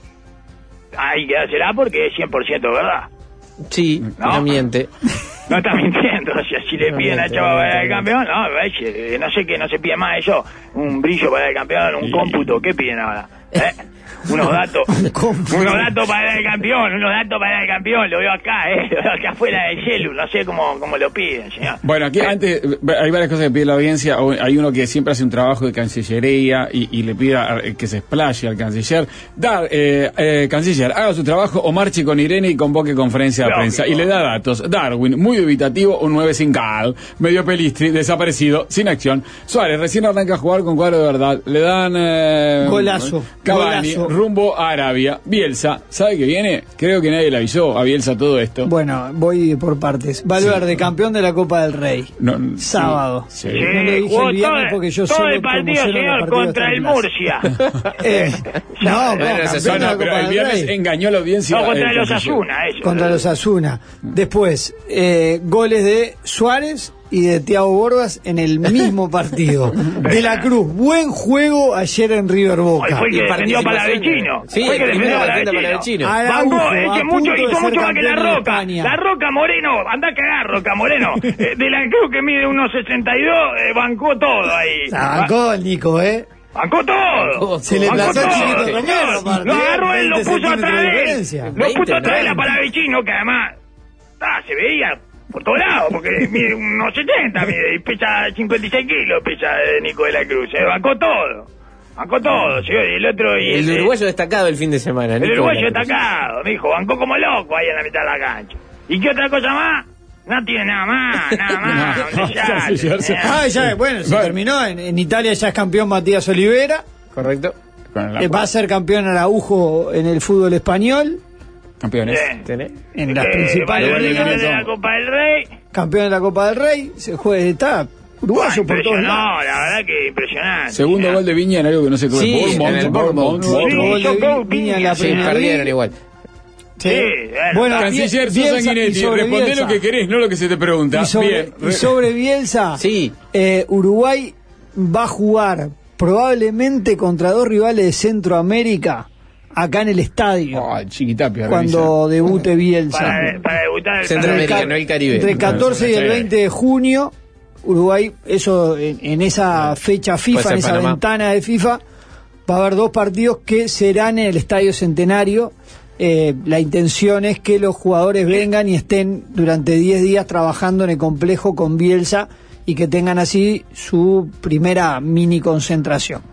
Speaker 2: hay que dársela porque es cien por ciento verdad.
Speaker 3: Sí,
Speaker 2: no,
Speaker 3: no miente.
Speaker 2: No está mintiendo, o sea, si le
Speaker 3: no
Speaker 2: piden
Speaker 3: miente,
Speaker 2: a chapa
Speaker 3: no
Speaker 2: para
Speaker 3: miente,
Speaker 2: el campeón, no, no, no sé qué, no se pide más eso, un brillo para el campeón, un cómputo, ¿qué piden ahora? ¿Eh? Unos datos, unos datos para el campeón, unos datos para el campeón, lo veo acá, eh, lo veo acá afuera del celu, no sé cómo, cómo lo piden, señor.
Speaker 1: Bueno, aquí antes, hay varias cosas que pide la audiencia, hay uno que siempre hace un trabajo de cancillería y, y le pide a, que se explaye al canciller, dar, eh, eh, canciller, haga su trabajo o marche con Irene y convoque conferencia de Lógico. Prensa, y le da datos, Darwin, muy dubitativo, un nueve sin cal, medio pelistri, desaparecido, sin acción, Suárez, recién arranca a jugar con cuadro de verdad, le dan, eh,
Speaker 4: golazo,
Speaker 1: Cavani,
Speaker 4: golazo.
Speaker 1: rumbo a Arabia, Bielsa, ¿sabe que viene? Creo que nadie le avisó a Bielsa todo esto.
Speaker 4: Bueno, voy por partes. Valverde, sí. campeón de la Copa del Rey.
Speaker 1: No,
Speaker 4: sábado.
Speaker 1: Sí,
Speaker 2: sí.
Speaker 4: No lo dije el viernes porque yo
Speaker 2: todo
Speaker 4: solo
Speaker 2: el partido, señor, contra el Murcia.
Speaker 4: eh, no, no,
Speaker 1: no, no, no pero el viernes engañó a la audiencia.
Speaker 2: No, contra los Asuna, eso.
Speaker 4: Contra los Asuna. Después, eh, goles de Suárez y de Thiago Bordas en el mismo partido. De la Cruz, buen juego ayer en River Boca.
Speaker 2: Fue el que defendió a Palavecino.
Speaker 3: Sí,
Speaker 2: fue el que defendió a
Speaker 3: Palavecino.
Speaker 2: Bancó, hizo mucho, hizo mucho más que la Roca. La Roca Moreno, anda a cagar, Roca Moreno. eh, de la Cruz que mide uno sesenta y dos, eh, bancó todo ahí.
Speaker 4: Bancó, Nico, ¿eh?
Speaker 2: Bancó todo.
Speaker 4: Se le plazó el chiquito Romero, aparte.
Speaker 2: Lo agarró él, lo puso atrás de él. Lo puso atrás de la Palavecino, que además ah, se veía por todos lados, porque mide unos setenta, mide, y pesa cincuenta y seis kilos, pesa Nico de la Cruz, se bancó todo, bancó todo, ¿sí? Y el otro... Y
Speaker 3: el, el uruguayo destacado el fin de semana.
Speaker 2: El Nico uruguayo destacado, me dijo, bancó como loco ahí en la mitad de la cancha. ¿Y qué otra cosa más? No tiene nada más, nada más.
Speaker 1: No,
Speaker 2: un desastre,
Speaker 1: encasillarse.
Speaker 2: señor.
Speaker 4: Ah, ya, bueno, se
Speaker 1: Bueno.
Speaker 4: terminó. En, en Italia ya es campeón Matías Olivera.
Speaker 3: Correcto.
Speaker 1: Con la-
Speaker 4: Eh, va a ser campeón Araujo en el fútbol español.
Speaker 1: Campeones.
Speaker 2: Sí.
Speaker 3: ¿Tenés?
Speaker 4: En las
Speaker 2: Eh,
Speaker 4: principales
Speaker 2: va a ser
Speaker 4: ligas.
Speaker 2: campeón de la Copa del Rey.
Speaker 4: Campeón de la Copa del Rey. Se juega, está uruguayo por todos lados.
Speaker 2: No, la verdad que impresionante.
Speaker 1: Segundo
Speaker 2: señor.
Speaker 1: gol de Viña en algo que no sé cómo
Speaker 3: Sí,
Speaker 1: es.
Speaker 3: en el Bournemouth.
Speaker 4: Otro
Speaker 2: Sí,
Speaker 4: gol de
Speaker 2: yo
Speaker 4: Vi-
Speaker 2: creo
Speaker 4: Viña en la
Speaker 3: Sí,
Speaker 4: Premier
Speaker 3: perdieron
Speaker 4: League.
Speaker 3: igual.
Speaker 4: Sí.
Speaker 2: Sí,
Speaker 4: Bueno,
Speaker 1: Canciller
Speaker 4: Bielsa-
Speaker 1: Sosa Sanguinetti,
Speaker 4: y sobre
Speaker 1: responde
Speaker 4: Bielsa.
Speaker 1: lo que querés, no lo que se te pregunta.
Speaker 4: Y sobre,
Speaker 1: Bien.
Speaker 4: y sobre Bielsa,
Speaker 3: Sí.
Speaker 4: eh, Uruguay va a jugar probablemente contra dos rivales de Centroamérica acá en el estadio
Speaker 1: Ay, Chiquitapia.
Speaker 4: cuando debute Bielsa.
Speaker 2: Para, para debutar el
Speaker 3: Centroamérica,
Speaker 2: Paraguay.
Speaker 3: no el Caribe.
Speaker 4: Entre el catorce y el veinte de junio, Uruguay, eso en, en esa fecha FIFA,
Speaker 3: Puede ser
Speaker 4: en esa
Speaker 3: Panamá.
Speaker 4: ventana de FIFA, va a haber dos partidos que serán en el Estadio Centenario. Eh, la intención es que los jugadores vengan y estén durante diez días trabajando en el complejo con Bielsa y que tengan así su primera mini concentración.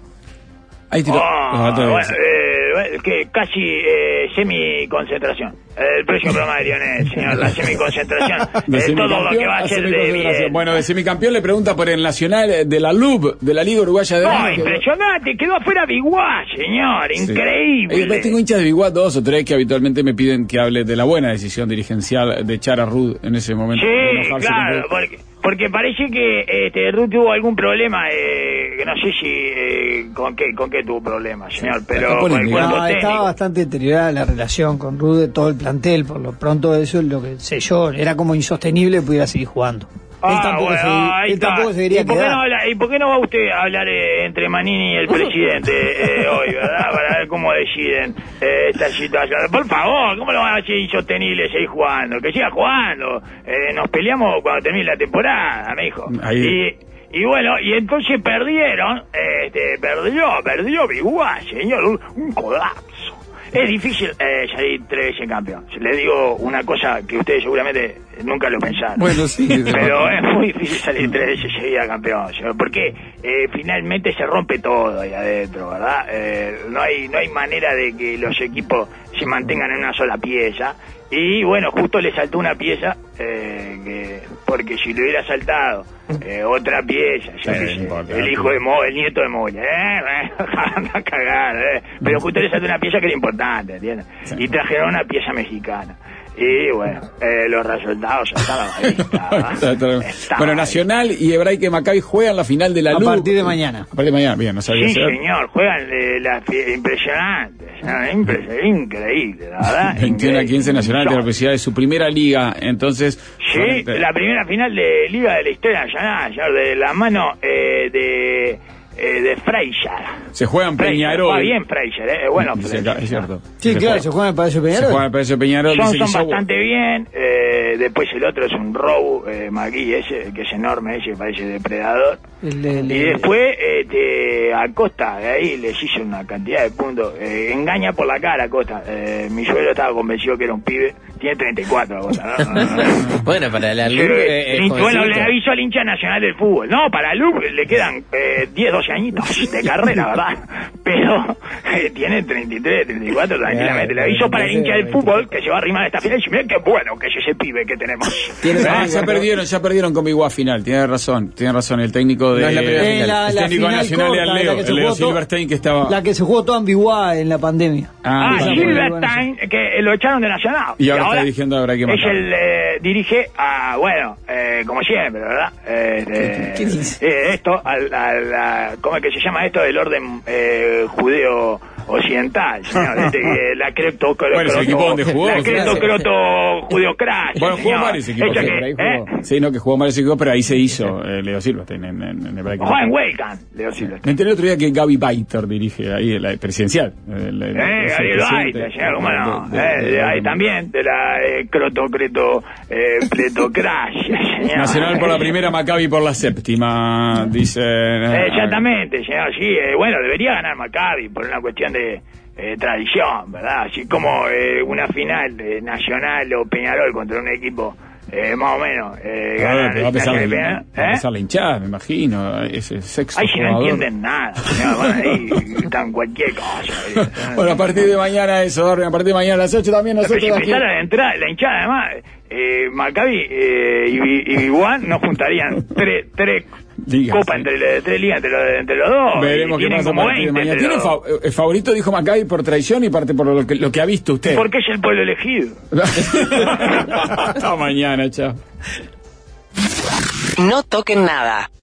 Speaker 1: Ahí tiró.
Speaker 2: Oh,
Speaker 1: los datos de
Speaker 2: bueno,
Speaker 1: Bielsa.
Speaker 2: eh, que casi eh, semi-concentración. El próximo programa de Lionel, señor, la semi-concentración.
Speaker 1: De
Speaker 2: Es todo lo que va a ser de
Speaker 1: semiconcentración.
Speaker 2: bien.
Speaker 1: Bueno, de semicampeón le pregunta por el Nacional de la L U B, de la Liga Uruguaya de
Speaker 2: No,
Speaker 1: Básquet.
Speaker 2: impresionante, quedó afuera Biguá, señor,
Speaker 1: Sí.
Speaker 2: increíble.
Speaker 1: Eh, tengo hinchas de Biguá, dos o tres, que habitualmente me piden que hable de la buena decisión dirigencial de echar a Rud en ese momento. de
Speaker 2: Sí,
Speaker 1: enojarse
Speaker 2: claro,
Speaker 1: con Rud.
Speaker 2: porque, porque parece que este, Ruth tuvo algún problema, eh, que no sé si eh, con qué con qué tuvo problemas, señor, pero
Speaker 1: está
Speaker 2: con el
Speaker 1: polémico.
Speaker 2: cuerpo
Speaker 4: Ah, estaba
Speaker 2: técnico.
Speaker 4: bastante deteriorada la relación con Rude, todo el plantel, por lo pronto eso es lo que sé yo, era como insostenible que pudiera seguir jugando. él
Speaker 2: Ah,
Speaker 4: tampoco,
Speaker 2: bueno,
Speaker 4: se,
Speaker 2: ahí
Speaker 4: él
Speaker 2: está.
Speaker 4: tampoco se quería
Speaker 2: ¿Y por, qué
Speaker 4: quedar.
Speaker 2: no habla- ¿Y por qué no va usted a hablar eh, entre Manini y el presidente eh, hoy, verdad? Para ver cómo deciden eh, esta situación. Por favor, ¿cómo lo van a hacer insostenible seguir jugando? Que siga jugando. Eh, nos peleamos cuando termine la temporada, me dijo.
Speaker 1: Ahí.
Speaker 2: Y, y bueno, y entonces perdieron, este, perdió, perdió Biguá, señor, un, un colapso. Es difícil eh, salir tres veces campeón. Le digo una cosa que ustedes seguramente nunca lo pensaron.
Speaker 1: Bueno, sí.
Speaker 2: Pero es muy difícil salir tres veces seguida campeón, señor, porque eh, finalmente se rompe todo ahí adentro, ¿verdad? Eh, no hay no hay manera de que los equipos se mantengan en una sola pieza. Y bueno, justo le saltó una pieza, eh, que, porque si le hubiera saltado eh, otra pieza, yo
Speaker 1: Sí,
Speaker 2: qué sé,
Speaker 1: no importa.
Speaker 2: el hijo de Mo, el nieto de Moya, eh, anda a cagar, eh. Pero justo le saltó una pieza que era importante, ¿entiendes?
Speaker 1: Sí.
Speaker 2: Y trajeron una pieza mexicana. Y bueno, eh, los resultados ya estaban ahí.
Speaker 1: Está- está-
Speaker 2: Estaban
Speaker 1: Bueno,
Speaker 2: ahí.
Speaker 1: Nacional y Hebraica Maccabi juegan la final de la
Speaker 4: A
Speaker 1: L U B.
Speaker 4: partir de mañana.
Speaker 1: A partir de mañana, bien, no sabía
Speaker 2: Sí,
Speaker 1: ser.
Speaker 2: señor, juegan eh, la fie- impresionante, señor, impre- increíble, la verdad.
Speaker 1: veintiuno a quince
Speaker 2: increíble.
Speaker 1: Nacional tiene la posibilidad de su primera liga, entonces...
Speaker 2: Sí,
Speaker 1: solamente-
Speaker 2: la primera final de Liga de la Historia Nacional, señor, de la mano eh, de, eh, de Freijar.
Speaker 1: Se juega en
Speaker 2: Freijar,
Speaker 1: Peñarol.
Speaker 2: va bien Freijar, eh, bueno,
Speaker 1: Sí,
Speaker 2: Freijar.
Speaker 1: es cierto.
Speaker 4: Sí,
Speaker 1: Se
Speaker 4: claro,
Speaker 1: juega-
Speaker 4: se juega en el Palacio
Speaker 1: Se
Speaker 4: Peñarol.
Speaker 1: juega en el Palacio de Peñarol.
Speaker 2: Son,
Speaker 1: dice que
Speaker 2: son
Speaker 1: ya-
Speaker 2: bastante bien, eh, después el otro es un Row, eh, Magui ese, que es enorme, ese parece depredador.
Speaker 4: El- el-
Speaker 2: Y después, este, Acosta, de ahí les hizo una cantidad de puntos. Eh, engaña por la cara Acosta. Eh, mi suegro estaba convencido que era un pibe. Tiene treinta y cuatro Acosta, ¿no? No, no, no.
Speaker 3: Bueno, para la
Speaker 2: Sí,
Speaker 3: L U B eh, es
Speaker 2: y bueno, le
Speaker 3: jovencito.
Speaker 2: aviso al hincha nacional del fútbol. No, para Luke le quedan eh, diez, doce añitos de carrera, ¿verdad? Pero eh, tiene treinta y tres, treinta y cuatro tranquilamente. Le aviso para el hincha del fútbol que se va a arrimar a esta final y dice, miren qué bueno que es ese pibe que tenemos.
Speaker 3: Tiene
Speaker 1: Ah,
Speaker 3: razón,
Speaker 1: ya perdieron, ya perdieron con Biguá final, tiene razón, tiene razón, el técnico de
Speaker 3: No es la primera
Speaker 1: el
Speaker 3: final.
Speaker 4: la- la
Speaker 1: técnico
Speaker 4: final
Speaker 1: nacional de
Speaker 4: corta,
Speaker 1: Leo,
Speaker 4: la que se
Speaker 1: el Leo
Speaker 4: jugó todo-
Speaker 1: Silverstein que estaba
Speaker 4: La que se jugó toda en Biguá en la pandemia.
Speaker 2: Ah,
Speaker 1: esa fue
Speaker 2: Silverstein, que lo echaron de Nacional.
Speaker 1: Y ahora está dirigiendo a Hebraica
Speaker 2: Es
Speaker 1: Maccabi.
Speaker 2: el, eh, dirige a, bueno, eh, como siempre, ¿verdad? Eh,
Speaker 3: ¿Qué- qué dice?
Speaker 2: eh, esto, al, al, a- ¿cómo es que se llama esto? Del orden eh, judeo occidental, señor. Este, eh, la cripto,
Speaker 1: Bueno, es el equipo donde jugó,
Speaker 2: La
Speaker 1: o sea,
Speaker 2: cripto, croto, judeocracia.
Speaker 1: Bueno, jugó
Speaker 2: señor.
Speaker 1: varios equipos.
Speaker 2: Esa
Speaker 1: sí,
Speaker 2: que,
Speaker 1: pero ahí
Speaker 2: ¿eh?
Speaker 1: jugó. Sí, no, que jugó varios equipos, pero ahí se hizo eh, Leo Silverstein en, en, en Hebraica
Speaker 2: Juega en
Speaker 1: Maccabi.
Speaker 2: Wacom, Leo Silverstein.
Speaker 1: Me enteré el otro día que Gaby Baiter dirige ahí, la presidencial. El, el-
Speaker 2: Eh,
Speaker 1: es el
Speaker 2: Gabriel
Speaker 1: presidente
Speaker 2: Baita, señor, cómo no.
Speaker 1: de- de-
Speaker 2: Eh,
Speaker 1: de-
Speaker 2: de ahí también, de la eh, croto, creto, eh, pletocracia, señor.
Speaker 1: Nacional por la primera, Maccabi por la séptima, dice.
Speaker 2: Eh, exactamente, señor, sí, eh, bueno, debería ganar Maccabi por una cuestión de eh, tradición, ¿verdad? Así como eh, una final eh, nacional o Peñarol contra un equipo eh, más o menos. Eh,
Speaker 1: Ah,
Speaker 2: ganan
Speaker 1: pero va a pesar,
Speaker 2: el-
Speaker 1: la,
Speaker 2: ¿eh?
Speaker 1: va a pesar la hinchada, me imagino. Ese sexto
Speaker 2: Ay, si no
Speaker 1: jugador.
Speaker 2: entienden nada. Ya, van ahí, están cualquier cosa.
Speaker 1: Bueno, a partir de mañana eso, Darwin, a partir de mañana a las ocho también
Speaker 2: Pero
Speaker 1: nosotros
Speaker 2: si
Speaker 1: aquí.
Speaker 2: empezara a entrar la hinchada, además, eh, Maccabi eh, y, y Biguán no juntarían tres, tres
Speaker 1: Ligas,
Speaker 2: copas
Speaker 1: sí.
Speaker 2: entre, los- tres ligas entre los, entre los dos.
Speaker 1: Veremos
Speaker 2: y
Speaker 1: qué
Speaker 2: tienen
Speaker 1: pasa a
Speaker 2: como
Speaker 1: partir de
Speaker 2: veinte
Speaker 1: mañana.
Speaker 2: entre
Speaker 1: ¿Tiene
Speaker 2: los
Speaker 1: fa-
Speaker 2: dos.
Speaker 1: el favorito, dijo Maccabi, por traición y parte por lo que, lo que ha visto usted?
Speaker 2: Porque es el pueblo elegido.
Speaker 1: Hasta mañana, chao.
Speaker 5: No toquen nada.